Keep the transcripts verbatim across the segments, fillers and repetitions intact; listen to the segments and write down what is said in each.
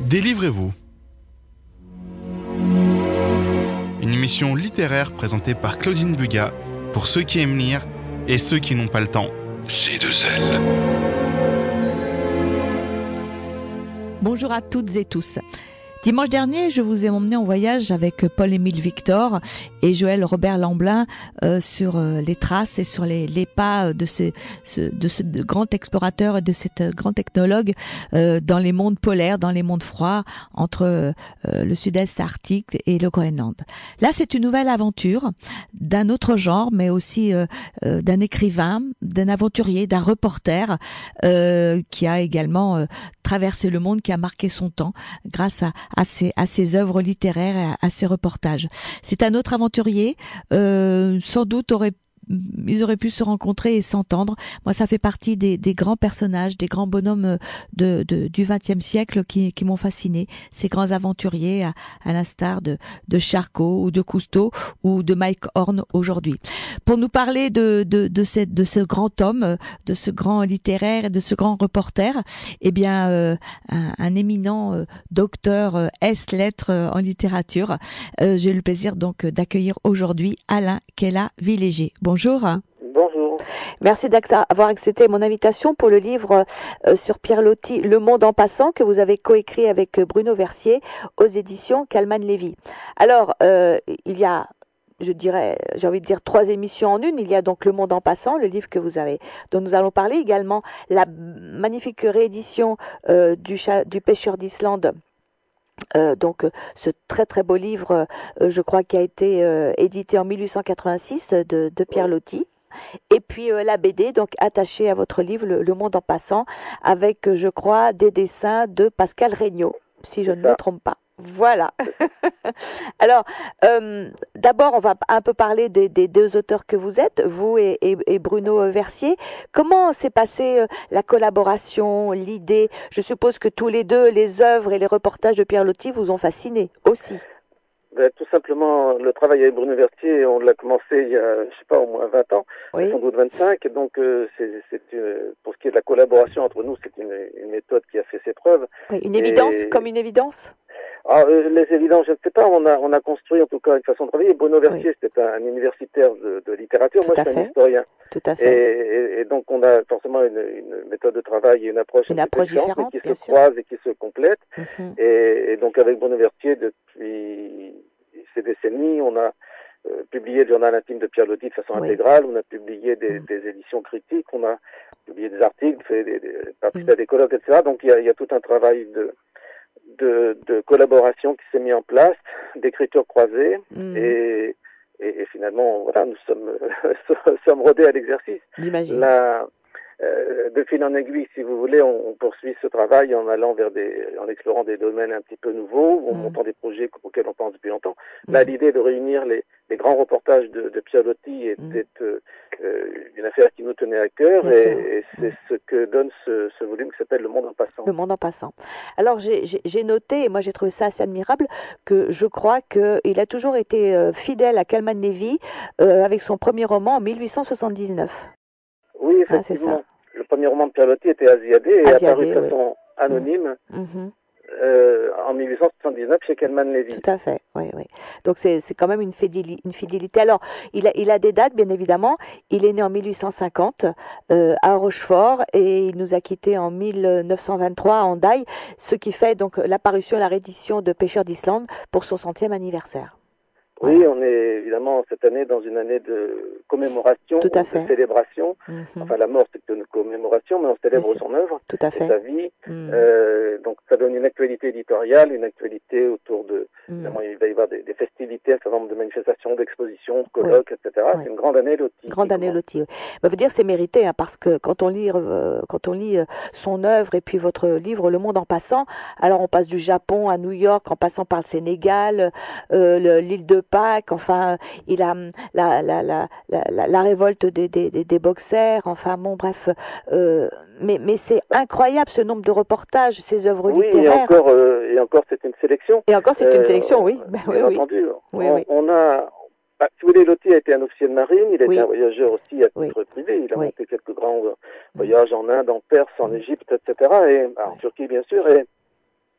Délivrez-vous. Une émission littéraire présentée par Claudine Bugat pour ceux qui aiment lire et ceux qui n'ont pas le temps. C deux L. Bonjour à toutes et tous. Dimanche dernier, je vous ai emmené en voyage avec Paul-Émile Victor et Joël Robert Lamblin euh, sur euh, les traces et sur les, les pas de ce, ce, de ce grand explorateur et de cet grand technologue euh, dans les mondes polaires, dans les mondes froids, entre euh, le sud-est arctique et le Groenland. Là, c'est une nouvelle aventure d'un autre genre, mais aussi euh, euh, d'un écrivain, d'un aventurier, d'un reporter euh, qui a également euh, traversé le monde, qui a marqué son temps grâce à à ses, à ses œuvres littéraires et à, à ses reportages. C'est un autre aventurier, euh, sans doute aurait ils auraient pu se rencontrer et s'entendre. Moi, ça fait partie des, des grands personnages, des grands bonhommes de, de, du vingtième siècle qui, qui m'ont fasciné. Ces grands aventuriers, à, à l'instar de, de Charcot ou de Cousteau ou de Mike Horn aujourd'hui. Pour nous parler de, de, de, cette, de ce grand homme, de ce grand littéraire et de ce grand reporter, eh bien, euh, un, un éminent euh, docteur euh, S lettres euh, en littérature. Euh, j'ai eu le plaisir donc d'accueillir aujourd'hui Alain Kella-Villéger. Bonjour. Bonjour. Bonjour. Merci d'avoir accepté mon invitation pour le livre euh, sur Pierre Loti, Le Monde en passant, que vous avez coécrit avec Bruno Versier aux éditions Calman Lévy. Alors, euh, il y a, je dirais, j'ai envie de dire trois émissions en une. Il y a donc Le Monde en passant, le livre que vous avez, dont nous allons parler, également la magnifique réédition euh, du, chat, du Pêcheur d'Islande. Euh, donc ce très très beau livre, euh, je crois, qui a été euh, édité en mille huit cent quatre-vingt-six de, de Pierre Loti. Et puis euh, la B D, donc attachée à votre livre, Le, le Monde en passant, avec, je crois, des dessins de Pascal Regnault, si je ne me trompe pas. Voilà. Alors, euh, d'abord, on va un peu parler des, des deux auteurs que vous êtes, vous et, et, et Bruno Versier. Comment s'est passée euh, la collaboration, l'idée? Je suppose que tous les deux, les œuvres et les reportages de Pierre Loti vous ont fasciné aussi. Ben, tout simplement, le travail avec Bruno Versier, on l'a commencé il y a, je sais pas, au moins vingt ans, oui. Sans doute vingt-cinq. Donc, euh, c'est, c'est, euh, pour ce qui est de la collaboration entre nous, c'est une, une méthode qui a fait ses preuves. Oui, une évidence, et... comme une évidence. Ah, euh, les évidences, je ne sais pas, on a, on a construit en tout cas une façon de travailler. Bruno Versier, oui. C'était un, un universitaire de, de littérature, tout moi je suis un historien. Tout à fait. Et, et, et donc on a forcément une, une méthode de travail et une approche une approche différente, mais qui se sûr. croisent et qui se complètent. Mm-hmm. Et, et donc avec Bruno Versier, depuis ces décennies, on a euh, publié le journal intime de Pierre Loti de façon oui. intégrale, on a publié des, mm. des éditions critiques, on a publié des articles, fait des, des, participé mm. à des colloques, et cetera. Donc il y a, il y a tout un travail de De, de collaboration qui s'est mis en place, d'écriture croisée, mmh. et, et, et finalement, voilà, nous sommes, sommes rodés à l'exercice. J'imagine. La, euh, de fil en aiguille, si vous voulez, on, on poursuit ce travail en allant vers des, en explorant des domaines un petit peu nouveaux, en mmh. montant des projets auxquels on pense depuis longtemps. Mmh. Là, l'idée de réunir les, les grands reportages de, de Pierre Loti était mmh. euh, une affaire qui nous tenait à cœur, et, et c'est mmh. ce que donne ce, ce volume qui s'appelle Le Monde en passant. Le Monde en passant. Alors, j'ai, j'ai, j'ai noté, et moi j'ai trouvé ça assez admirable, que je crois qu'il a toujours été euh, fidèle à Calman Lévy euh, avec son premier roman en mille huit cent soixante-dix-neuf. Oui, effectivement. Ah, c'est ça. Le premier roman de Pierre Loti était Asiadé, et Asiadé, apparu de oui. façon anonyme. Mmh. Euh, en mille huit cent soixante-dix-neuf chez Calman Lévy. Tout à fait, oui, oui. Donc c'est, c'est quand même une fidélité, une fidélité. Alors, il a, il a des dates, bien évidemment. Il est né en mille huit cent cinquante euh, à Rochefort, et il nous a quittés en mille neuf cent vingt-trois à Hendaye, ce qui fait donc l'apparition et la réédition de Pêcheur d'Islande pour son centième anniversaire. Oui, voilà. On est évidemment cette année dans une année de commémoration, Tout à de fait. célébration. Mm-hmm. Enfin, la mort, c'est une commémoration, mais on célèbre son œuvre, Tout à fait. sa vie. Mm. Euh, donc, ça donne une actualité éditoriale, une actualité autour de... Mm. Évidemment, il va y avoir des, des festivités, un certain nombre de manifestations, d'expositions, de colloques, oui. et cetera. Oui. C'est une grande année Loti. Grande année Loti. Oui. Bah, veut dire c'est mérité, hein, parce que quand on lit, euh, quand on lit euh, son œuvre et puis votre livre Le Monde en passant, alors on passe du Japon à New York, en passant par le Sénégal, euh, le, l'île de Pâques, enfin, il a la, la, la, la, la révolte des, des, des, des boxers, enfin bon, bref. Euh, mais, mais c'est incroyable ce nombre de reportages, ces œuvres oui, littéraires. Et encore, euh, et encore, c'est une sélection. Et encore, c'est euh, une sélection, oui. Ben, bien oui, entendu. Oui, on, oui. on a. Bah, si vous voulez, Loti a été un officier de marine, il a oui. été un voyageur aussi à titre oui. privé, il a oui. monté quelques grands voyages en Inde, en Perse, en Égypte, et cetera. Et bah, en Turquie, bien sûr. Et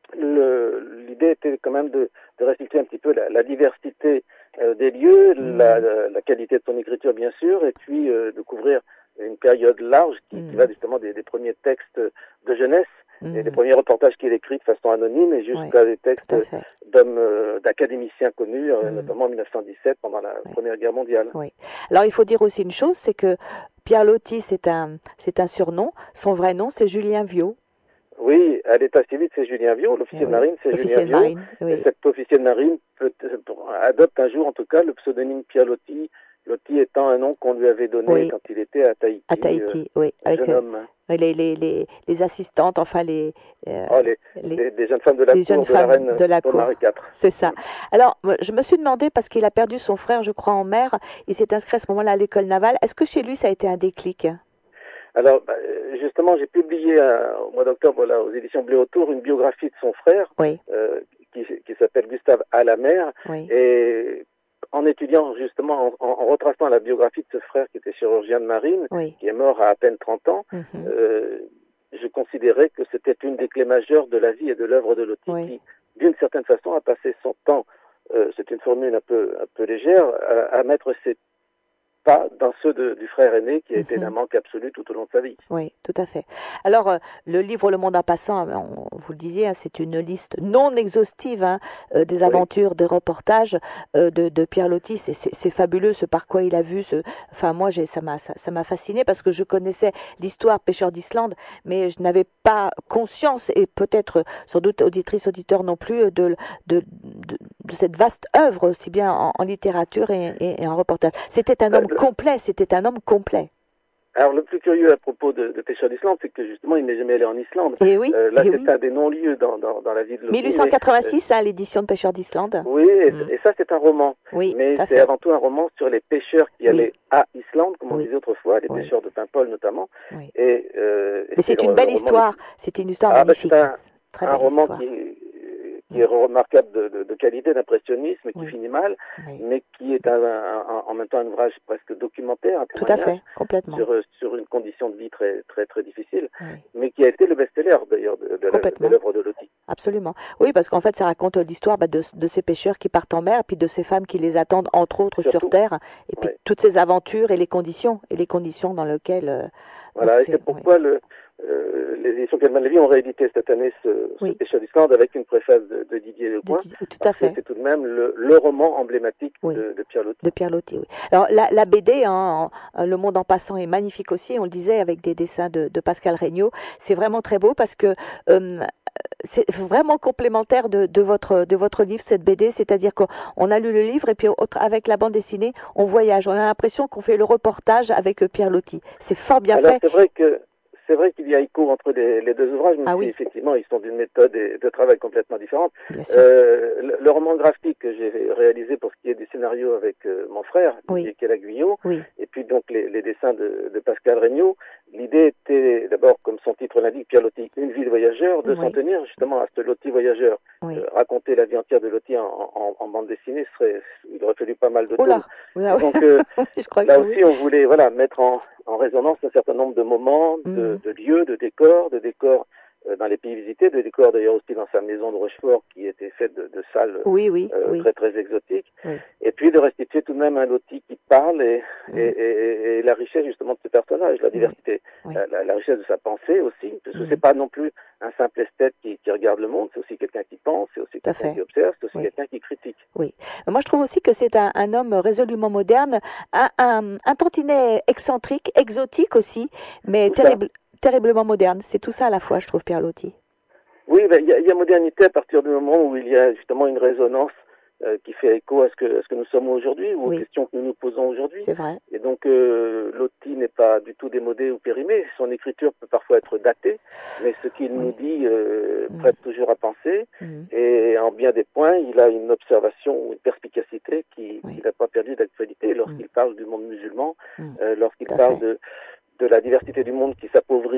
l'idée était quand même de, de restituer un petit peu la, la diversité euh, des lieux, mmh. la, la, la qualité de son écriture bien sûr, et puis euh, de couvrir une période large qui, mmh. qui va justement des, des premiers textes de jeunesse mmh. et des premiers reportages qu'il écrit de façon anonyme et jusqu'à ouais, des textes d'hommes, euh, d'académiciens connus, mmh. euh, notamment en mille neuf cent dix-sept pendant la ouais. Première Guerre mondiale. Oui. Alors il faut dire aussi une chose, c'est que Pierre Loti, c'est un, c'est un surnom. Son vrai nom, c'est Julien Viaud. Oui, à l'état civil, c'est Julien Viaud. L'officier de marine, c'est Julien Viaud. Marine, oui. Et cet officier de marine peut, adopte un jour, en tout cas, le pseudonyme Pierre Loti. Loti étant un nom qu'on lui avait donné oui. quand il était à Tahiti. À Tahiti, euh, oui. Avec jeune homme. Euh, les, les, les, les assistantes, enfin les, euh, oh, les, les, les, les jeunes femmes de la les cour jeunes de la reine de la cour. Marie quatre. C'est ça. Alors, je me suis demandé, parce qu'il a perdu son frère, je crois, en mer, il s'est inscrit à ce moment-là à l'école navale. Est-ce que chez lui, ça a été un déclic ? Alors, justement, j'ai publié euh, au mois d'octobre là, aux éditions Blé Autour une biographie de son frère oui. euh, qui, qui s'appelle Gustave Alamer. Oui. Et en étudiant justement, en, en retraçant la biographie de ce frère qui était chirurgien de marine, oui. qui est mort à à peine trente ans, mm-hmm. euh, je considérais que c'était une des clés majeures de la vie et de l'œuvre de Loti, oui. qui, d'une certaine façon, a passé son temps, euh, c'est une formule un peu, un peu légère, à, à mettre ses pas dans ceux de, du frère aîné qui a été mm-hmm. d'un manque absolu tout au long de sa vie. Oui, tout à fait. Alors, euh, le livre Le Monde en passant, on, vous le disiez, hein, c'est une liste non exhaustive hein, euh, des aventures, oui. des reportages euh, de, de Pierre Loti. C'est fabuleux ce par quoi il a vu. Ce... Enfin, moi, ça m'a ça, ça m'a fasciné parce que je connaissais l'histoire Pêcheurs d'Islande, mais je n'avais pas conscience, et peut-être sans doute auditrice, auditeur non plus, de, de, de, de cette vaste œuvre, aussi bien en, en littérature et, et, et en reportage. C'était un homme complet, c'était un homme complet. Alors, le plus curieux à propos de, de Pêcheurs d'Islande, c'est que justement, il n'est jamais allé en Islande. Et oui, euh, là, c'est oui. un des non-lieux dans, dans, dans la vie de Loti. mille huit cent quatre-vingt-six, mais, euh, hein, l'édition de Pêcheurs d'Islande. Oui, et, mm. et ça, c'est un roman. Oui, mais c'est avant tout un roman sur les pêcheurs qui oui. allaient à Islande, comme on oui. disait autrefois, les oui. pêcheurs de Paimpol notamment. Oui. Et, euh, mais c'est une belle histoire. De... C'est une histoire ah, magnifique. Ben, c'est un, Très un belle roman histoire. qui... qui est remarquable de, de, de qualité, d'impressionnisme, qui oui. finit mal, oui. mais qui est un, un, un, en même temps un ouvrage presque documentaire, un Tout à fait, complètement. Sur, sur une condition de vie très très très difficile, oui. mais qui a été le best-seller d'ailleurs de, de l'œuvre de Loti. Absolument. Oui, parce qu'en fait, ça raconte l'histoire bah, de, de ces pêcheurs qui partent en mer, puis de ces femmes qui les attendent, entre autres, Surtout. sur Terre, et puis oui. toutes ces aventures et les conditions, et les conditions dans lesquelles... Euh, voilà, et c'est pourquoi oui. le... Euh, les éditions Calman Lévy ont réédité cette année ce, oui. ce Pêcheurs d'Islande avec une préface de, de Didier Lecoing. De, tout à fait. C'est tout de même le, le roman emblématique oui. de, de Pierre Loti. De Pierre Loti, oui. Alors la, la B D, hein, en, Le Monde en passant est magnifique aussi. On le disait avec des dessins de, de Pascal Regnault. C'est vraiment très beau parce que euh, c'est vraiment complémentaire de, de votre de votre livre, cette B D. C'est-à-dire qu'on a lu le livre et puis avec la bande dessinée, on voyage. On a l'impression qu'on fait le reportage avec Pierre Loti. C'est fort bien Alors, fait. C'est vrai que C'est vrai qu'il y a écho entre les, les deux ouvrages, même ah, si oui. effectivement ils sont d'une méthode et de travail complètement différente. Euh, le, le roman graphique que j'ai réalisé pour ce qui est du scénario avec euh, mon frère, oui. qui est la Guyot, oui. et puis donc les, les dessins de, de Pascal Regnault, l'idée était d'abord, comme son titre l'indique, Pierre Loti, une vie de voyageur, de oui. s'en tenir justement à ce Loti voyageur. Oui. Euh, raconter la vie entière de Loti en, en, en bande dessinée, serait, il aurait fallu pas mal de temps. Donc euh, là aussi, oui. on voulait voilà mettre en, en résonance un certain nombre de moments, de, mmh. de lieux, de décors, de décors euh, dans les pays visités, de décors d'ailleurs aussi dans sa maison de Rochefort qui était faite de, de salles oui, oui, euh, oui. très très exotiques. Oui. Et puis de restituer tout de même un Loti qui parle et, mmh. et, et, et la richesse justement de ce personnage, la diversité, oui. la, la, la richesse de sa pensée aussi, parce que mmh. c'est pas non plus un simple esthète qui, qui regarde le monde, c'est aussi quelqu'un qui pense, c'est aussi quelqu'un qui observe, c'est aussi oui. quelqu'un qui critique. Oui. Moi, je trouve aussi que c'est un, un homme résolument moderne, un, un, un tantinet excentrique, exotique aussi, mais terrible, terriblement moderne. C'est tout ça à la fois, je trouve, Pierre Loti. Oui, il ben, y, y a modernité à partir du moment où il y a justement une résonance euh, qui fait écho à ce que, à ce que nous sommes aujourd'hui, ou oui. aux questions que nous nous posons aujourd'hui. C'est vrai. Et donc, euh, Loti n'est pas du tout démodé ou périmé. Son écriture peut parfois être datée, mais ce qu'il oui. nous dit euh, mmh. prête toujours à penser. Mmh. Et en bien des points, il a une observation ou une perspicacité qui oui. n'a pas perdu d'actualité lorsqu'il mmh. parle du monde musulman, mmh. euh, lorsqu'il parle de, de la diversité du monde qui s'appauvrit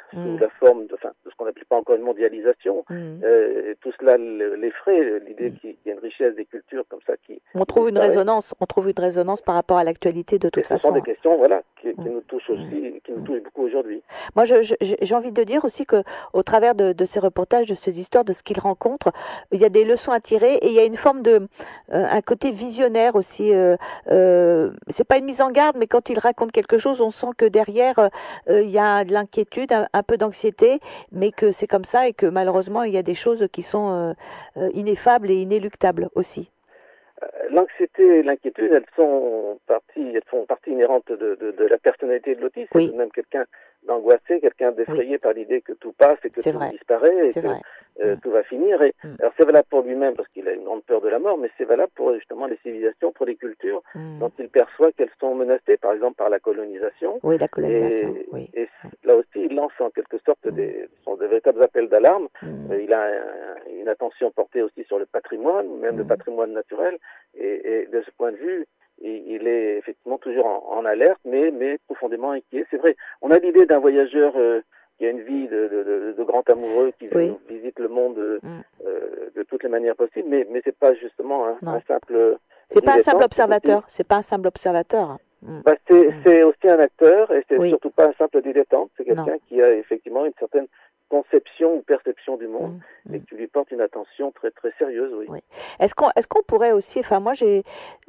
mmh. sous la forme de, enfin, de ce qu'on n'appelle pas encore une mondialisation. Mmh. Euh, tout cela l'effraie, l'idée mmh. qu'il y a une richesse des cultures comme ça qui... On trouve qui une résonance, on trouve une résonance par rapport à l'actualité de toute Et façon. Ce sont des questions, voilà, qui, qui mmh. nous touchent aussi, qui nous touchent beaucoup aujourd'hui. Moi, je, je, j'ai envie de dire aussi que, au travers de, de ces reportages, de ces histoires, de ce qu'ils rencontrent, il y a des leçons à tirer et il y a une forme de, euh, un côté visionnaire aussi. Euh, euh, c'est pas une mise en garde, mais quand ils racontent quelque chose, on sent que derrière euh, il y a de l'inquiétude, un, un peu d'anxiété, mais que c'est comme ça et que malheureusement il y a des choses qui sont euh, ineffables et inéluctables aussi. L'anxiété et l'inquiétude, elles sont partie, elles font partie inhérente de, de, de la personnalité de l'autisme. Oui. C'est tout de même quelqu'un d'angoissé, quelqu'un d'effrayé oui. par l'idée que tout passe et que c'est tout vrai. disparaît et c'est que vrai. Euh, mmh. tout va finir. Et, mmh. Alors c'est valable pour lui-même parce qu'il a une grande peur de la mort, mais c'est valable pour justement les civilisations, pour les cultures mmh. dont il perçoit qu'elles sont menacées, par exemple par la colonisation. Oui, la colonisation. Et, oui. et là aussi, il lance en quelque sorte mmh. des, sont de véritables appels d'alarme. Mmh. Euh, il a un, une attention portée aussi sur le patrimoine, même mmh. le patrimoine naturel. Et, et de ce point de vue, il, il est effectivement toujours en, en alerte, mais, mais profondément inquiet. C'est vrai, on a l'idée d'un voyageur euh, qui a une vie de, de, de, de grand amoureux, qui oui. visite le monde euh, mmh. euh, de toutes les manières possibles, mais, mais c'est pas justement un, un simple... C'est pas un simple observateur, c'est pas un simple observateur. Mmh. Bah c'est mmh. c'est aussi un acteur, et c'est oui. surtout pas un simple dilettante, c'est quelqu'un qui a effectivement une certaine conception ou perception du monde mmh. et qui lui porte une attention très très sérieuse, oui. oui. Est-ce qu'on est-ce qu'on pourrait aussi, enfin moi j'ai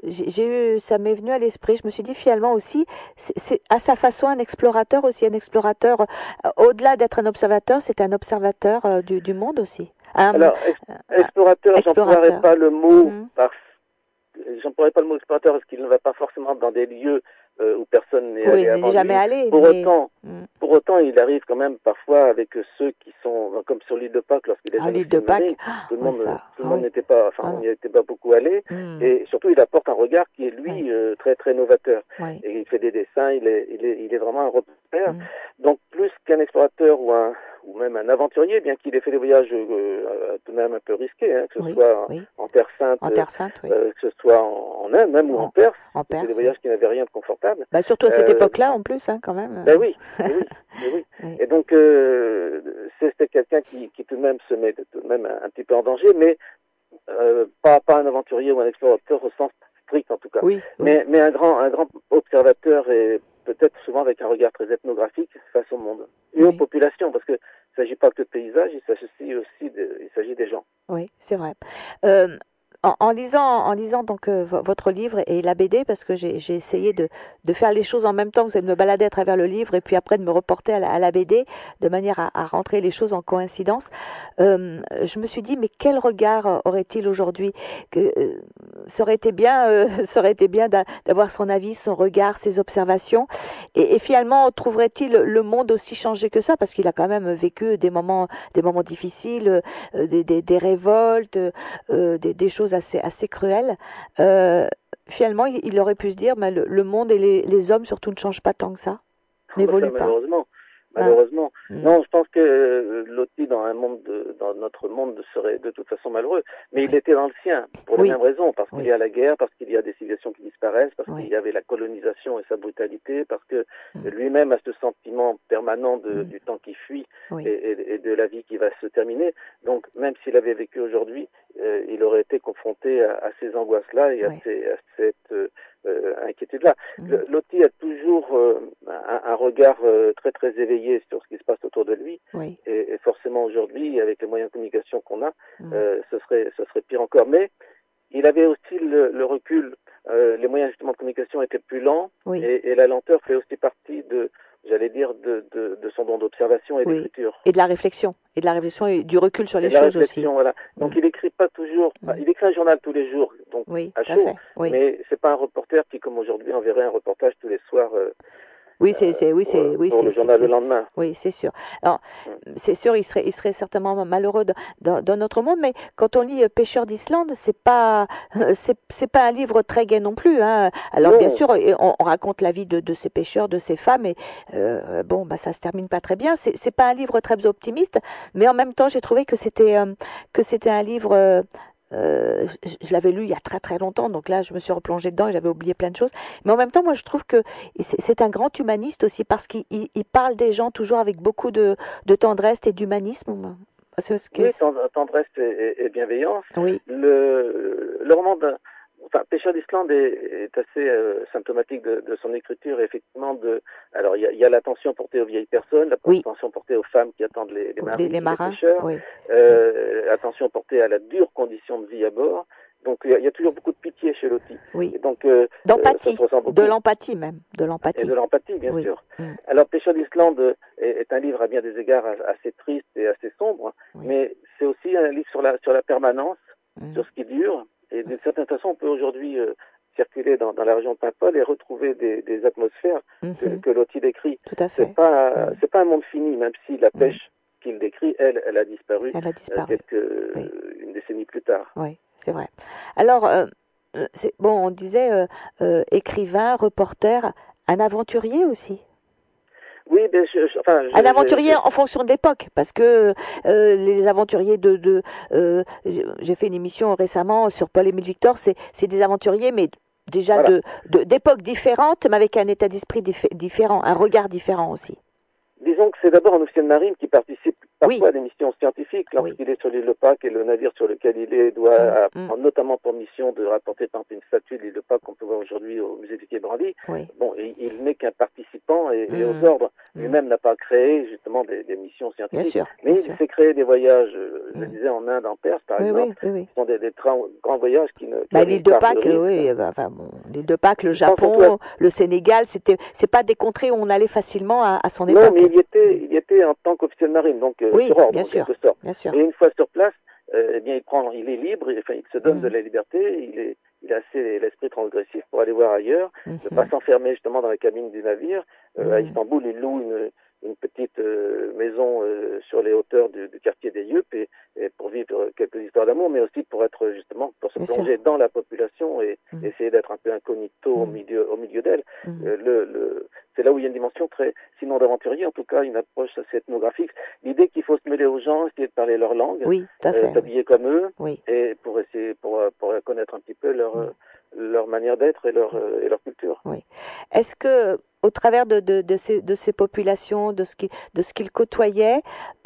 j'ai eu, ça m'est venu à l'esprit, je me suis dit finalement aussi, c'est à sa façon un explorateur aussi, un explorateur euh, au-delà d'être un observateur, c'est un observateur euh, du, du monde aussi. Un, Alors ex explorateur, euh, j'emploierais pas le mot mmh. parce j'emploierais pas le mot explorateur parce qu'il ne va pas forcément dans des lieux euh, où personne n'est oui, allé avant jamais lui. allé. Pour mais... autant, mmh. pour autant, il arrive quand même parfois avec ceux qui sont comme sur l'île de Pâques lorsqu'il est ah, l'île de Pâques, ah, tout le oui, monde, ça. tout le ah, monde oui. n'était pas, enfin, ah, on n'y était pas beaucoup allé. mmh. Et surtout, il apporte un regard qui est lui oui. euh, très très novateur. Oui. Et il fait des dessins, il est, il est, il est vraiment un repère. mmh. Donc plus qu'un explorateur ou un ou même un aventurier, bien qu'il ait fait des voyages euh, tout de même un peu risqués, hein, que ce oui, soit oui. en Terre Sainte, en Terre Sainte oui. euh, que ce soit en, en Inde, même ou en, en Perse, en Perse, des voyages oui. qui n'avaient rien de confortable. Bah, surtout à cette euh, époque-là, en plus, hein, quand même. Ben oui, ben oui, ben oui. oui. Et donc, euh, c'est quelqu'un qui, qui tout de même se met tout de même un, un petit peu en danger, mais euh, pas, pas un aventurier ou un explorateur au sens strict en tout cas. Oui, oui. Mais, mais un grand, un grand observateur et peut-être souvent avec un regard très ethnographique face au monde et oui. aux populations, parce que il ne s'agit pas que de paysages, il s'agit aussi de, il s'agit des gens. Oui, c'est vrai. Euh, en, en lisant, en lisant donc euh, votre livre et la B D, parce que j'ai essayé de, de faire les choses en même temps, que de me balader à travers le livre et puis après de me reporter à la, à la B D, de manière à, à rentrer les choses en coïncidence. Euh, je me suis dit, mais quel regard aurait-il aujourd'hui? euh, Ça aurait été bien, euh, ça aurait été bien d'avoir son avis, son regard, ses observations. Et, et finalement, trouverait-il le monde aussi changé que ça? Parce qu'il a quand même vécu des moments, des moments difficiles, euh, des, des, des révoltes, euh, des, des choses assez, assez cruelles. Euh, finalement, il, il aurait pu se dire, mais le, le monde et les, les hommes surtout ne changent pas tant que ça, n'évoluent pas. Malheureusement. Malheureusement. Ah. Non, je pense que euh, Loti, dans un monde, de, dans notre monde, serait de toute façon malheureux. Mais oui. il était dans le sien, pour oui. les mêmes raisons, parce qu'il oui. y a la guerre, parce qu'il y a des civilisations qui disparaissent, parce oui. qu'il y avait la colonisation et sa brutalité, parce que mm. lui-même a ce sentiment permanent de, mm. du temps qui fuit oui. et, et, et de la vie qui va se terminer. Donc, même s'il avait vécu aujourd'hui, euh, il aurait été confronté à, à ces angoisses-là et à, ces, à cette euh, euh, inquiétude-là. Mm. Loti a toujours euh, un, un regard euh, très très éveillé sur ce qui se passe autour de lui. Oui. Et, et forcément aujourd'hui, avec les moyens de communication qu'on a, mm. euh, ce serait ce serait pire encore. Mais il avait aussi le, le recul. Euh, les moyens justement de communication étaient plus lents oui. et, et la lenteur fait aussi partie de, j'allais dire, de, de, de son don d'observation et oui. d'écriture. Et de la réflexion. Et de la réflexion et du recul sur les et de la choses réflexion, aussi. Voilà. Donc mm. il écrit pas toujours. Enfin, mm. il écrit un journal tous les jours, donc oui, à chaud. fait. Oui. Mais c'est pas un reporter qui, comme aujourd'hui, enverrait un reportage tous les soirs. Euh, Oui, c'est, c'est, oui, c'est, oui, pour le journal le lendemain. Oui, c'est sûr. Alors, mm. c'est sûr, il serait, il serait certainement malheureux dans, dans, dans notre monde, mais quand on lit Pêcheurs d'Islande, c'est pas, c'est, c'est pas un livre très gai non plus, hein. Alors, non. bien sûr, on, on raconte la vie de, de ces pêcheurs, de ces femmes, et euh, bon, bah, ça se termine pas très bien. C'est, c'est pas un livre très optimiste, mais en même temps, j'ai trouvé que c'était, euh, que c'était un livre euh, euh, je, je l'avais lu il y a très très longtemps, donc là je me suis replongée dedans et j'avais oublié plein de choses. Mais en même temps, moi je trouve que c'est, c'est un grand humaniste aussi parce qu'il il, il parle des gens toujours avec beaucoup de, de tendresse et d'humanisme. C'est ce que... Oui, tendresse et, et bienveillance. Oui. Le, le roman d'un Enfin, Pêcheur d'Islande est, est assez euh, symptomatique de, de son écriture, effectivement. De, alors, il y a, y a l'attention portée aux vieilles personnes, l'attention oui. portée aux femmes qui attendent les, les maris, les, les marins, les pêcheurs, oui. euh, oui. Attention portée à la dure condition de vie à bord. Donc, il y, y a toujours beaucoup de pitié chez Lottie. Oui. Et donc, euh, d'empathie, euh, de l'empathie même, de l'empathie. Et de l'empathie, bien oui. sûr. Mm. Alors, Pêcheur d'Islande est, est un livre à bien des égards assez triste et assez sombre, oui. mais c'est aussi un livre sur la, sur la permanence, mm. sur ce qui dure. Et d'une certaine façon, on peut aujourd'hui euh, circuler dans, dans la région de Paimpol et retrouver des, des atmosphères mm-hmm. que, que Lottie décrit. Tout à fait. C'est pas, mm. c'est pas un monde fini, même si la pêche mm. qu'il décrit, elle, elle a disparu, elle a disparu. Euh, quelques, oui. une décennie plus tard. Oui, c'est vrai. Alors, euh, c'est, bon, on disait euh, euh, écrivain, reporter, un aventurier aussi. Oui, ben je, je, enfin, je, un aventurier je, je... en fonction de l'époque, parce que euh, les aventuriers de, de euh, j'ai fait une émission récemment sur Paul-Émile Victor, c'est c'est des aventuriers, mais déjà voilà. de, de d'époques différentes, mais avec un état d'esprit dif- différent, un regard différent aussi. Disons que c'est d'abord un officier de marine qui participe parfois oui. à des missions scientifiques lorsqu'il oui. est sur l'île de Pâques et le navire sur lequel il est doit mmh. avoir notamment pour mission de rapporter par exemple une statue de l'île de Pâques qu'on peut voir aujourd'hui au musée du Quai Branly. Oui. Bon, il, il n'est qu'un participant et, mmh. et aux ordres. Mmh. Lui-même n'a pas créé justement des, des missions scientifiques. Bien sûr, mais bien il sûr. fait créer des voyages, mmh. je le disais, en Inde, en Perse par oui, exemple. Oui, oui, oui. Ce sont des, des grands, grands voyages qui ne... Qui bah, l'île de Pâques, de oui, bah, enfin, bon, l'île de Pâques, le Japon, le Sénégal, c'était, c'est pas des contrées où on allait facilement à, à son époque. Non, mais il y était, il y était en tant qu'officier de marine, donc euh, oui, sur ordre bien en sûr, quelque sorte. Bien sûr. Et une fois sur place, euh, eh bien, il prend, il est libre, il, enfin, il se donne mmh. de la liberté, il est, il a assez l'esprit transgressif pour aller voir ailleurs, mmh. ne pas s'enfermer justement dans la cabine du navire. Euh, mmh. À Istanbul, il loue une, une petite euh, maison euh, sur les hauteurs du, du quartier des Yeux, et, et pour vivre quelques histoires d'amour, mais aussi pour être justement pour se bien plonger sûr. Dans la population et mmh. essayer d'être un peu incognito mmh. au milieu, au milieu d'elle. Mmh. Euh, le, le, c'est là où il y a une dimension très, sinon d'aventurier, en tout cas une approche assez ethnographique. L'idée qu'il faut se mêler aux gens, essayer de parler leur langue, oui, euh, s'habiller oui. comme eux, oui. et pour essayer pour pour connaître un petit peu leur mmh. leur manière d'être et leur et leur culture. Oui. Est-ce que au travers de, de, de, ces, de ces populations, de ce qu'il, de ce qu'il côtoyait,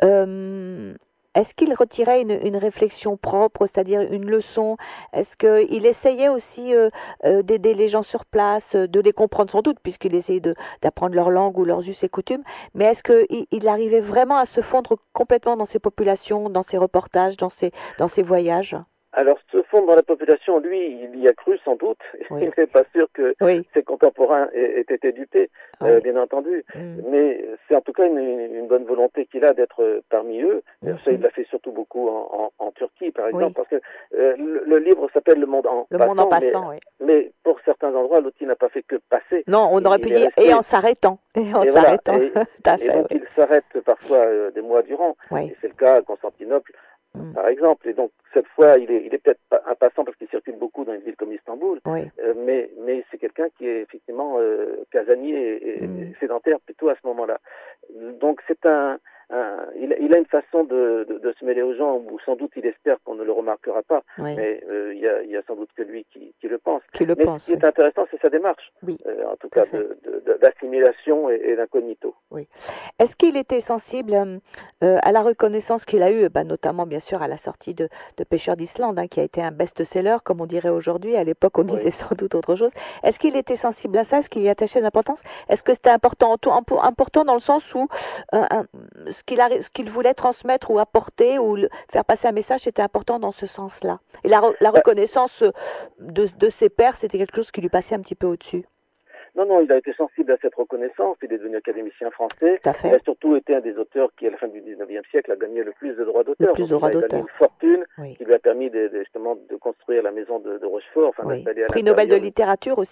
euh, est-ce qu'il retirait une, une réflexion propre, c'est-à-dire une leçon? Est-ce qu'il essayait aussi euh, euh, d'aider les gens sur place, de les comprendre sans doute, puisqu'il essayait de, d'apprendre leur langue ou leurs us et coutumes, mais est-ce qu'il il arrivait vraiment à se fondre complètement dans ces populations, dans ses reportages, dans ses, dans ses voyages? Alors, se fondre dans la population, lui, il y a cru sans doute. Oui. Il n'est pas sûr que oui. ses contemporains aient, aient été dupés, oui. euh, bien entendu. Mm. Mais c'est en tout cas une, une bonne volonté qu'il a d'être parmi eux. Mm-hmm. Ça, il l'a fait surtout beaucoup en, en, en Turquie, par exemple, oui. parce que euh, le, le livre s'appelle Le Monde en le passant. Monde en passant, mais, oui. mais pour certains endroits, Lottie n'a pas fait que passer. Non, on aurait pu dire et en s'arrêtant. Et en et s'arrêtant. Voilà. Et, et, et donc, oui. il s'arrête parfois euh, des mois durant. Oui. Et c'est le cas à Constantinople. Mm. Par exemple, et donc cette fois, il est, il est peut-être un passant parce qu'il circule beaucoup dans une ville comme Istanbul, oui. euh, mais, mais c'est quelqu'un qui est effectivement euh, casanier et, et mm. sédentaire plutôt à ce moment-là. Donc c'est un, un il, il a une façon de, de, de se mêler aux gens où sans doute il espère qu'on ne le remarquera pas, oui. mais euh, il, y a, il y a sans doute que lui qui, qui le pense. Qui le mais pense, ce qui oui. est intéressant, c'est sa démarche, oui. euh, en tout cas de, de, de, d'assimilation et, et d'incognito. Oui. Est-ce qu'il était sensible euh, à la reconnaissance qu'il a eue, bah, notamment bien sûr à la sortie de, de Pêcheur d'Islande, hein, qui a été un best-seller, comme on dirait aujourd'hui. À l'époque, on oui. disait sans doute autre chose. Est-ce qu'il était sensible à ça? Est-ce qu'il y attachait d'importance? Est-ce que c'était important, important dans le sens où euh, un, ce qu'il a, ce qu'il voulait transmettre ou apporter ou le, faire passer un message, c'était important dans ce sens-là? Et la, la reconnaissance de, de ses pairs, c'était quelque chose qui lui passait un petit peu au-dessus? Non, non, il a été sensible à cette reconnaissance. Il est devenu académicien français. Tout à fait. Il a surtout été un des auteurs qui, à la fin du dix-neuvième siècle, a gagné le plus de droits d'auteur. Le plus de droits d'auteur. Il a gagné une fortune oui. qui lui a permis de, de, justement de construire la maison de, de Rochefort. Enfin, oui. d'installer à Prix Nobel de littérature aussi. Oui,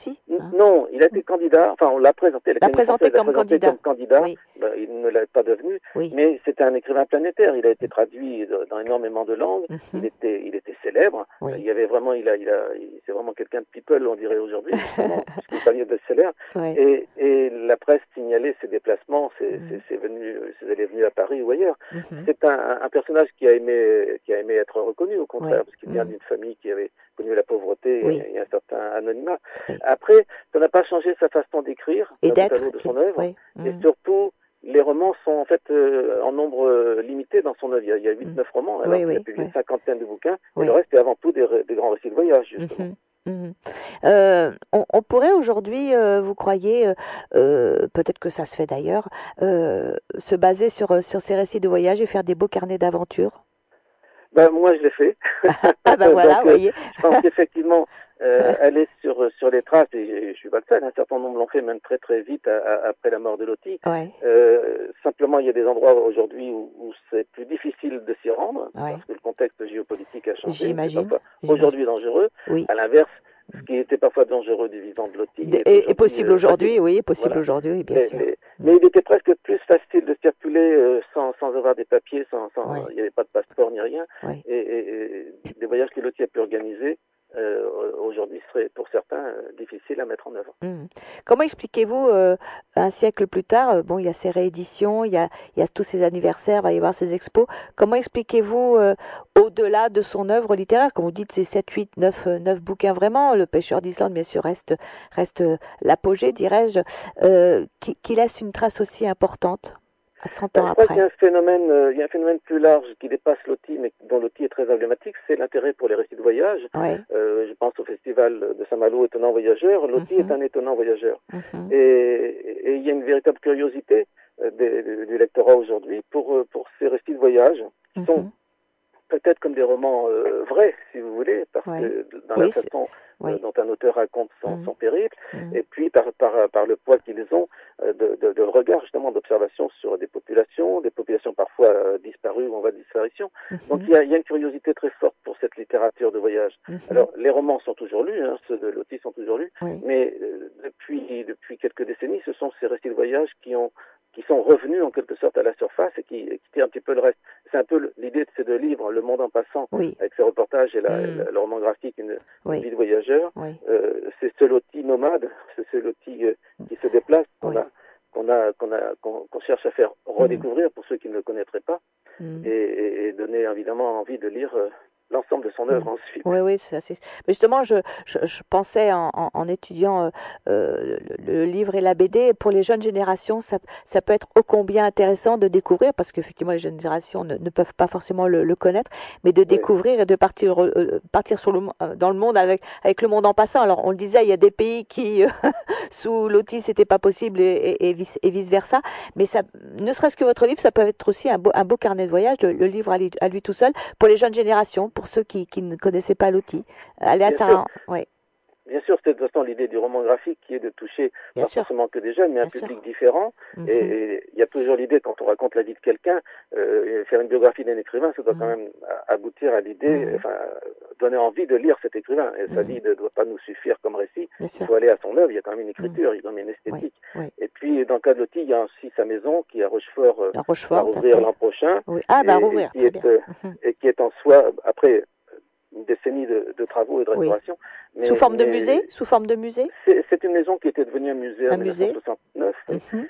Hein. Non, il a été candidat, enfin on l'a présenté, l'a présenté, comme, l'a présenté candidat. comme candidat, oui. ben, il ne l'a pas devenu, oui. mais c'était un écrivain planétaire, il a été traduit dans énormément de langues, mm-hmm. il, était, il était célèbre, oui. il y avait vraiment, il a, il a, il, c'est vraiment quelqu'un de people, on dirait aujourd'hui, justement, puisqu'il est parmi de best-seller, oui. et, et la presse signalait ses déplacements, ses, mm-hmm. ses, ses, venus, ses allées venues à Paris ou ailleurs. Mm-hmm. C'est un, un personnage qui a aimé, qui a aimé être reconnu, au contraire, oui. parce qu'il vient mm-hmm. d'une famille qui avait connu la pauvreté oui. et, et un certain anonymat. Oui. Après, ça n'a pas changé sa façon d'écrire, et d'être, de son œuvre, oui. et mmh. surtout, les romans sont en fait euh, en nombre euh, limité dans son œuvre. Il y a huit neuf mmh. romans, alors oui, oui, il a publié oui. une cinquantaine de bouquins, oui. et le reste est avant tout des, des grands récits de voyage, justement. Mmh. Mmh. Euh, on, on pourrait aujourd'hui, euh, vous croyez, euh, peut-être que ça se fait d'ailleurs, euh, se baser sur, sur ces récits de voyage et faire des beaux carnets d'aventure? Ben, moi, je l'ai fait. Ah ben voilà, vous voyez. Euh, je pense qu'effectivement, euh, aller sur, sur les traces, et je suis pas le seul, un certain nombre l'ont fait même très très vite à, à, après la mort de Loti. Ouais. Euh, simplement, il y a des endroits aujourd'hui où, où c'est plus difficile de s'y rendre, ouais. parce que le contexte géopolitique a changé. J'imagine. Aujourd'hui dangereux. Oui. À l'inverse, ce qui était parfois dangereux du vivant de Loti. Et, et possible euh, aujourd'hui, oui, possible voilà. aujourd'hui, bien les, sûr. Les, mais il était presque plus facile de circuler euh, sans, sans avoir des papiers, sans, sans, ouais. il n'y avait pas de passeport ni rien. Ouais. Et, et, et des voyages que Loti a pu organiser, euh, aujourd'hui, seraient pour certains euh, difficiles à mettre en œuvre. Mmh. Comment expliquez-vous, euh, un siècle plus tard, bon, il y a ces rééditions, il y a, il y a tous ces anniversaires, il va y avoir ces expos, comment expliquez-vous, euh, au-delà de son œuvre littéraire, comme vous dites, c'est sept, huit, neuf, neuf bouquins vraiment, Le Pêcheur d'Islande, bien sûr, reste, reste l'apogée, dirais-je, euh, qui, qui laisse une trace aussi importante à cent ans je après. crois qu'il y a un phénomène, euh, il y a un phénomène plus large qui dépasse Loti, mais dont Loti est très emblématique, c'est l'intérêt pour les récits de voyage. Ouais. Euh, je pense au festival de Saint-Malo, étonnant voyageur. Loti mm-hmm. est un étonnant voyageur. Mm-hmm. Et, et il y a une véritable curiosité euh, des, des, du lectorat aujourd'hui pour, pour ces récits de voyage qui mm-hmm. sont peut-être comme des romans euh, vrais, si vous voulez, parce ouais. que dans oui, la façon oui. euh, dont un auteur raconte son, mmh. son périple, mmh. et puis par, par, par le poids qu'ils ont euh, de, de, de regard, justement, d'observation sur des populations, des populations parfois euh, disparues ou en voie de disparition. Mmh. Donc il y, a, il y a une curiosité très forte pour cette littérature de voyage. Mmh. Alors les romans sont toujours lus, hein, ceux de Loti sont toujours lus, oui. mais euh, depuis, depuis quelques décennies, ce sont ces récits de voyage qui ont qui sont revenus en quelque sorte à la surface et qui, qui tirent un petit peu le reste. C'est un peu l'idée de ces deux livres, Le Monde en passant, oui. avec ses reportages et la, mmh. la, le roman graphique, une, oui. une vie de voyageur. Oui. Euh, c'est ce Loti nomade, c'est ce Loti euh, qui se déplace qu'on oui. a, qu'on a, qu'on a, qu'on, qu'on cherche à faire redécouvrir mmh. pour ceux qui ne le connaîtraient pas, mmh. et, et, et donner évidemment envie de lire euh, l'ensemble de son œuvre mmh. ensuite. Oui, oui, c'est assez... Mais justement, je, je, je pensais en, en, en étudiant euh, le, le livre et la B D, pour les jeunes générations, ça, ça peut être ô combien intéressant de découvrir, parce qu'effectivement, les jeunes générations ne, ne peuvent pas forcément le, le connaître, mais de découvrir oui. et de partir, euh, partir sur le, dans le monde avec, avec le monde en passant. Alors, on le disait, il y a des pays qui, euh, sous Loti, c'était pas possible et, et, et, vice, et vice-versa, mais ça, ne serait-ce que votre livre, ça peut être aussi un beau, un beau carnet de voyage, le, le livre à lui, à lui tout seul, pour les jeunes générations, pour ceux qui, qui ne connaissaient pas Loti. Allez à ça, ouais. Bien sûr, c'est de toute façon l'idée du roman graphique qui est de toucher Bien pas sûr. forcément que des jeunes, mais un Bien public sûr. différent. Mm-hmm. Et il y a toujours l'idée, quand on raconte la vie de quelqu'un, euh, faire une biographie d'un écrivain, ça doit mm-hmm. quand même aboutir à l'idée, mm-hmm. enfin, donner envie de lire cet écrivain. Et mm-hmm. sa vie ne doit pas nous suffire comme récit. Bien Il sûr. faut aller à son œuvre, il y a quand même une écriture, mm-hmm. il y a quand même une esthétique. Oui, oui. Et puis, dans le cas de Loti, il y a aussi sa maison qui est à Rochefort, euh, à Rochefort à rouvrir l'an prochain. Oui. Ah, bah, et, rouvrir, et qui très est, bien. euh, Mm-hmm. et qui est en soi, après une décennie de, de travaux et de restauration. Oui. Mais, sous forme de mais musée Sous forme de musée c'est, c'est une maison qui était devenue un musée un en musée. dix-neuf cent soixante-neuf mm-hmm.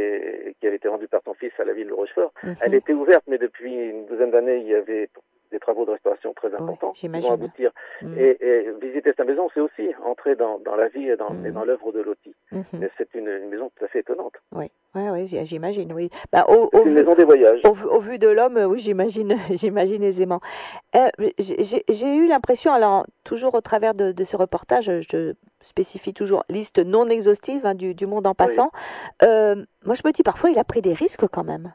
et qui avait été rendue par son fils à la ville de Rochefort. Mm-hmm. Elle était ouverte, mais depuis une douzaine d'années, il y avait des travaux de restauration très importants oui, qui vont aboutir. Mm. Et, et visiter sa maison, c'est aussi entrer dans, dans la vie et dans, mm. et dans l'œuvre de Loti. Mm-hmm. Et c'est une, une maison tout à fait étonnante. Oui, oui, oui, j'imagine, oui. Bah, au, c'est au une vu, maison des voyages. Au, au vu de l'homme, oui, j'imagine, j'imagine aisément. Euh, j'ai, j'ai eu l'impression, alors, toujours au travers de, de ce reportage, je spécifie toujours liste non exhaustive hein, du, du monde en passant. Oui. Euh, moi, je me dis, parfois, il a pris des risques quand même.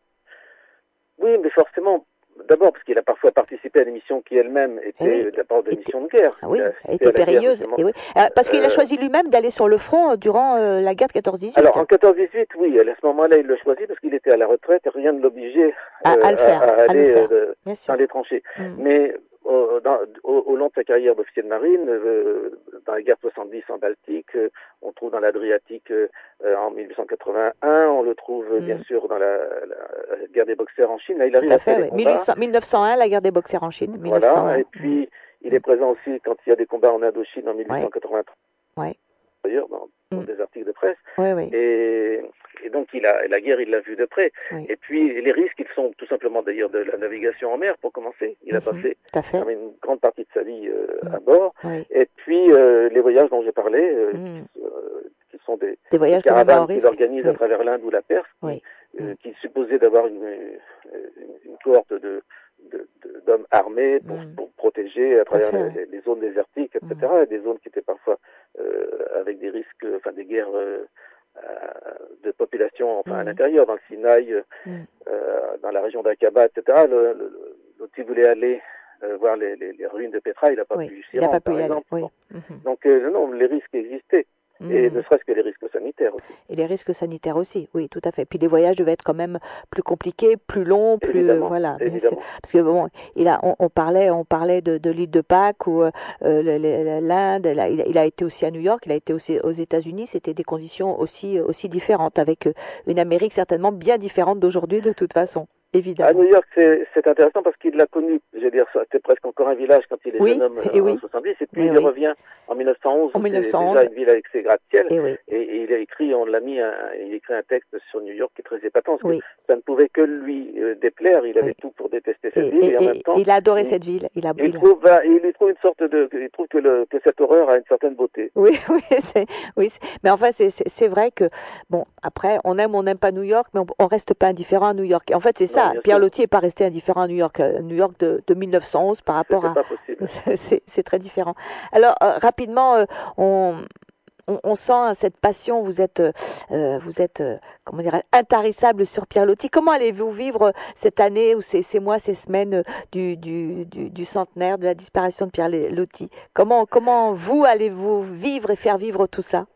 Oui, mais forcément. D'abord parce qu'il a parfois participé à une émission qui elle-même était oui, d'abord des missions de guerre. Ah oui, elle était périlleuse. Guerre, et oui. Parce qu'il euh, a choisi lui-même d'aller sur le front durant euh, la guerre de quatorze dix-huit. Alors en quatorze dix-huit, oui, à ce moment-là, il l'a choisi parce qu'il était à la retraite et rien ne l'obligeait à, euh, à, le faire, à, à aller à, le faire. Euh, dans les tranchées. Mm. Mais au, dans, au, au long de sa carrière d'officier de marine, euh, dans la guerre soixante-dix en Baltique, euh, on le trouve dans l'Adriatique euh, en mille huit cent quatre-vingt-un, on le trouve mm. bien sûr dans la, la, la guerre des boxeurs en Chine. Là, il arrive Tout à à fait, oui. mille neuf cent un, la guerre des boxeurs en Chine. mille neuf cent un. Voilà, et puis mm. il est présent aussi quand il y a des combats en Indochine en mille huit cent quatre-vingt-trois. Ouais. Ouais. D'ailleurs, dans, dans mm. des articles de presse. Oui, oui. Et, et donc, il a, la guerre, il l'a vue de près. Oui. Et puis, les risques, ils sont tout simplement d'ailleurs de la navigation en mer, pour commencer. Il mm-hmm. a passé une grande partie de sa vie euh, mm. à bord. Oui. Et puis, euh, les voyages dont j'ai parlé, euh, mm. qui, euh, qui sont des, des voyages des caravanes qu'il organise oui. à travers l'Inde ou la Perse, oui. qui, euh, qui supposait d'avoir une, une, une cohorte de De, de, d'hommes armés pour, mm. pour protéger à travers fait, les, ouais. les zones désertiques, et cetera. Mm. Des zones qui étaient parfois euh, avec des risques, enfin des guerres euh, de population, enfin mm. à l'intérieur, dans le Sinaï, mm. euh, dans la région d'Aqaba, et cetera. Le, le, Loti voulait aller euh, voir les, les, les ruines de Petra, il n'a pas oui. pu s'y rendre, par exemple. Oui. Bon. Mm-hmm. Donc euh, non, les risques existaient. Mmh. Et ne serait-ce que les risques sanitaires aussi. Et les risques sanitaires aussi, oui, tout à fait. Puis les voyages devaient être quand même plus compliqués, plus longs, plus évidemment, voilà. Évidemment. Bien sûr. Parce que bon, il a, on, on parlait, on parlait de, de l'île de Pâques ou euh, l'Inde. Il, il a été aussi à New York, il a été aussi aux États-Unis. C'était des conditions aussi aussi différentes, avec une Amérique certainement bien différente d'aujourd'hui de toute façon. Évidemment. À New York, c'est, c'est intéressant parce qu'il l'a connu. Je veux dire, c'était presque encore un village quand il est oui, jeune homme et en oui. soixante-dix. Et puis oui, il oui. revient en mille neuf cent onze. En mille neuf cent onze. C'est déjà une ville avec ses gratte-ciel. Et, oui. et, et il a écrit, on l'a mis, un, il a écrit un texte sur New York qui est très épatant. Parce oui. que ça ne pouvait que lui euh, déplaire. Il avait oui. tout pour détester cette et, ville. Et, et en et, même temps, il a adoré il, cette ville. Il a. Il, il trouve, bah, il lui trouve une sorte de, il trouve que, le, que cette horreur a une certaine beauté. Oui, oui, c'est, oui. C'est, mais enfin, c'est, c'est, c'est vrai que bon, après, on aime, ou on n'aime pas New York, mais on, on reste pas indifférent à New York. Et en fait, c'est ça. Non, Pierre sûr. Loti est pas resté indifférent à New York. New York de, de mille neuf cent onze par rapport C'était à. Pas possible. c'est, c'est très différent. Alors euh, rapidement, euh, on. On, on sent cette passion, vous êtes, euh, vous êtes, euh, comment dire, intarissable sur Pierre Loti. Comment allez-vous vivre cette année ou ces, ces mois, ces semaines du, du, du, du centenaire de la disparition de Pierre Loti? Comment, comment vous allez-vous vivre et faire vivre tout ça?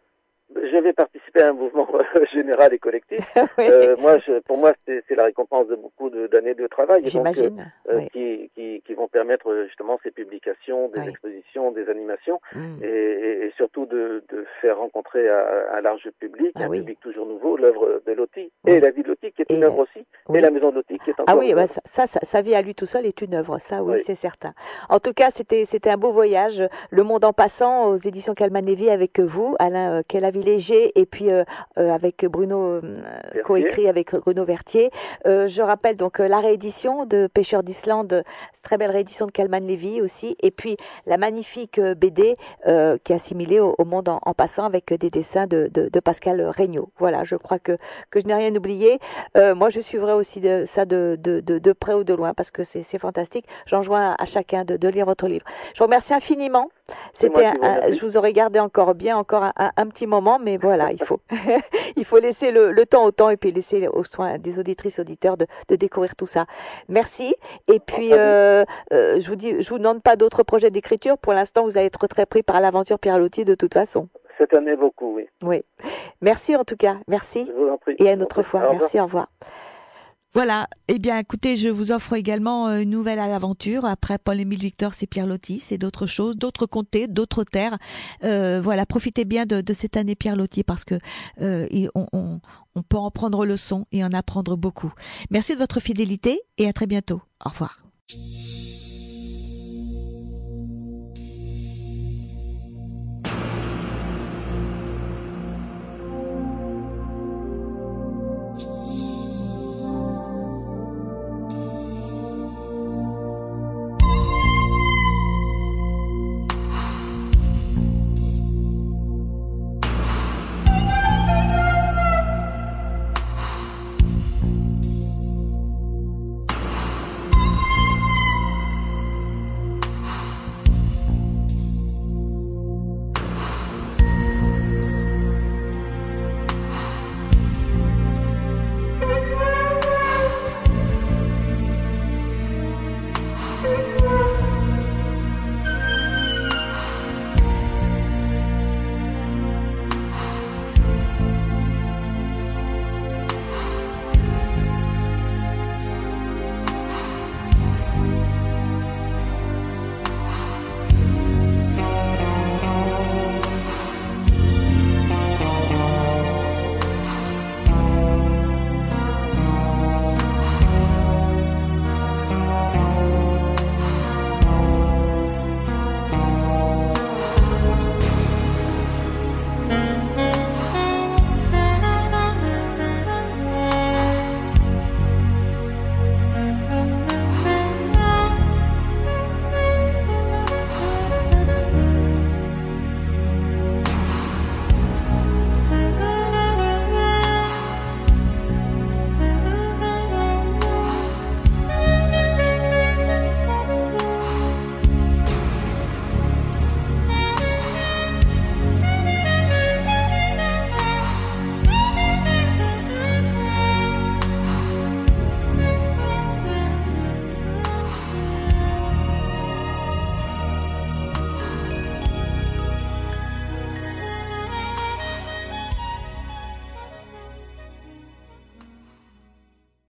Je vais participer à un mouvement général et collectif. oui. euh, moi, je, pour moi, c'est, c'est la récompense de beaucoup de, d'années de travail. J'imagine. Donc, euh, oui. qui, qui, qui vont permettre justement ces publications, des oui. expositions, des animations, mm. et, et, et surtout de, de faire rencontrer à un large public, ah, un oui. public toujours nouveau, l'œuvre de Loti oui. et la vie de Loti qui est et une œuvre aussi, oui. et la maison de Loti qui est encore ah oui, une bah œuvre. Ça, ça, sa vie à lui tout seul est une œuvre, ça oui, oui. c'est certain. En tout cas, c'était, c'était un beau voyage. Le Monde en passant aux éditions Calman Lévy avec vous, Alain Kellavi-Léger, et puis euh, euh, avec Bruno, euh, coécrit avec Bruno Vertier. Euh, je rappelle donc euh, la réédition de Pêcheurs d'Islande, très belle réédition de Calman Lévy aussi, et puis la magnifique B D euh, qui est assimilée au, au Monde en, en passant avec des dessins de, de, de Pascal Regnault. Voilà, je crois que, que je n'ai rien oublié. Euh, moi, je suivrai aussi de, ça de, de, de, de près ou de loin parce que c'est, c'est fantastique. J'en joins à chacun de, de lire votre livre. Je vous remercie infiniment. C'était un, un, je vous aurais gardé encore bien, encore un, un, un petit moment, mais voilà, il faut, il faut laisser le, le temps au temps et puis laisser aux soins des auditrices, auditeurs de, de découvrir tout ça. Merci. Et puis, euh, euh, je vous dis, je vous demande pas d'autres projets d'écriture. Pour l'instant, vous allez être très pris par l'aventure Pierre Loti de toute façon. Cette année, beaucoup, oui. Oui. Merci en tout cas. Merci. Je vous en prie. Et à une autre fois. Au Merci. Au revoir. Voilà. Eh bien, écoutez, je vous offre également une nouvelle aventure. Après Paul-Émile Victor, c'est Pierre Loti, c'est d'autres choses, d'autres comtés, d'autres terres. Euh, voilà, profitez bien de, de cette année Pierre Loti parce que euh, on, on, on peut en prendre leçon et en apprendre beaucoup. Merci de votre fidélité et à très bientôt. Au revoir.